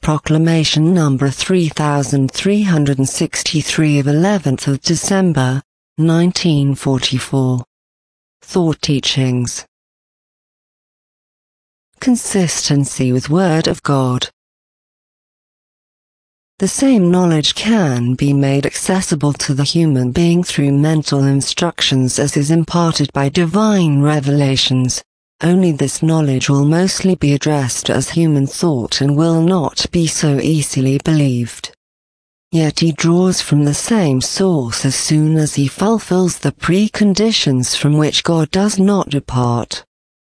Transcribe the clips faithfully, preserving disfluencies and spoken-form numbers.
Proclamation number three thousand three hundred sixty-three of eleventh of December, nineteen forty-four. Thought Teachings. Consistency with Word of God. The same knowledge can be made accessible to the human being through mental instructions as is imparted by divine revelations. Only this knowledge will mostly be addressed as human thought and will not be so easily believed. Yet he draws from the same source as soon as he fulfills the preconditions from which God does not depart.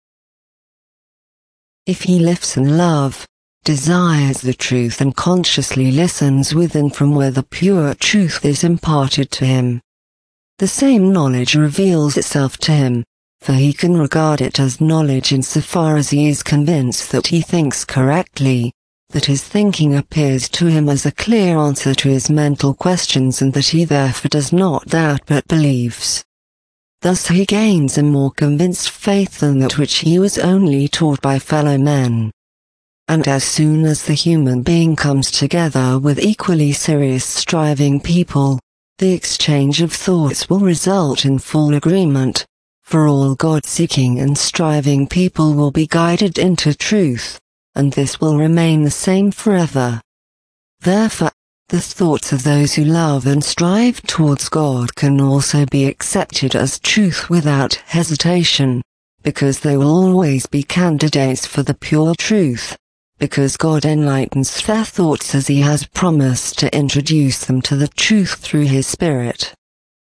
If he lives in love, desires the truth and consciously listens within from where the pure truth is imparted to him, the same knowledge reveals itself to him, for he can regard it as knowledge insofar as he is convinced that he thinks correctly, that his thinking appears to him as a clear answer to his mental questions and that he therefore does not doubt but believes. Thus he gains a more convinced faith than that which he was only taught by fellow men. And as soon as the human being comes together with equally serious striving people, the exchange of thoughts will result in full agreement, for all God-seeking and striving people will be guided into truth, and this will remain the same forever. Therefore, the thoughts of those who love and strive towards God can also be accepted as truth without hesitation, because they will always be candidates for the pure truth, because God enlightens their thoughts as he has promised to introduce them to the truth through his Spirit.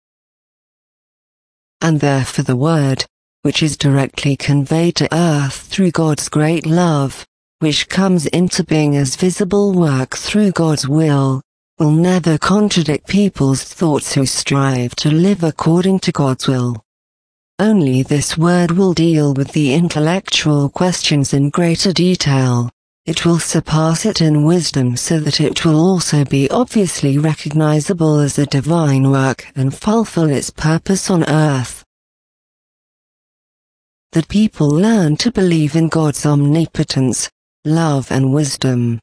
And therefore the Word, which is directly conveyed to earth through God's great love, which comes into being as visible work through God's will, will never contradict people's thoughts who strive to live according to God's will. Only this Word will deal with the intellectual questions in greater detail. It will surpass it in wisdom so that it will also be obviously recognizable as a divine work and fulfill its purpose on earth. That people learn to believe in God's omnipotence, love and wisdom.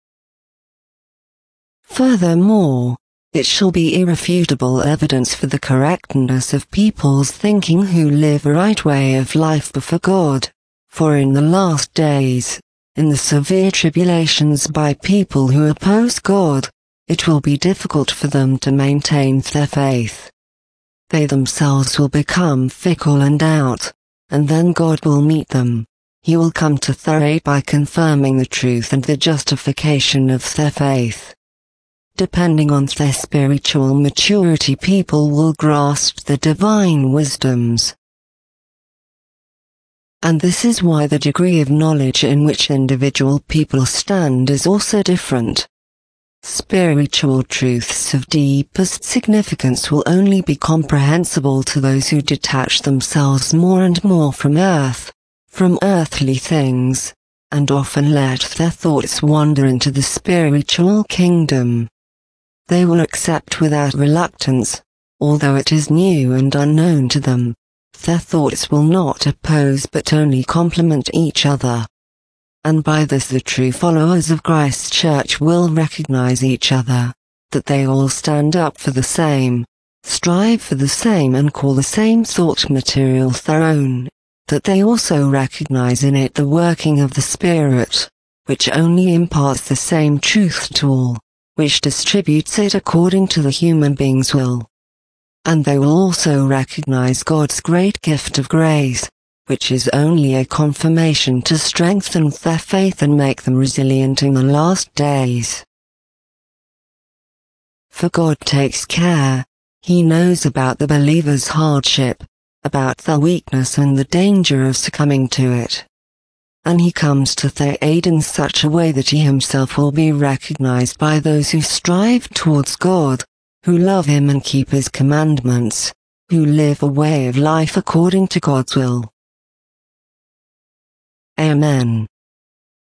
Furthermore, it shall be irrefutable evidence for the correctness of people's thinking who live a right way of life before God, for in the last days, in the severe tribulations by people who oppose God, it will be difficult for them to maintain their faith. They themselves will become fickle and doubt, and then God will meet them. He will come to their aid by confirming the truth and the justification of their faith. Depending on their spiritual maturity, people will grasp the divine wisdoms. And this is why the degree of knowledge in which individual people stand is also different. Spiritual truths of deepest significance will only be comprehensible to those who detach themselves more and more from earth, from earthly things, and often let their thoughts wander into the spiritual kingdom. They will accept without reluctance, although it is new and unknown to them. Their thoughts will not oppose but only complement each other. And by this the true followers of Christ's Church will recognize each other, that they all stand up for the same, strive for the same and call the same thought material their own, that they also recognize in it the working of the Spirit, which only imparts the same truth to all, which distributes it according to the human being's will. And they will also recognize God's great gift of grace, which is only a confirmation to strengthen their faith and make them resilient in the last days. For God takes care, he knows about the believer's hardship, about their weakness and the danger of succumbing to it. And he comes to their aid in such a way that he himself will be recognized by those who strive towards God, who love him and keep his commandments, who live a way of life according to God's will. Amen.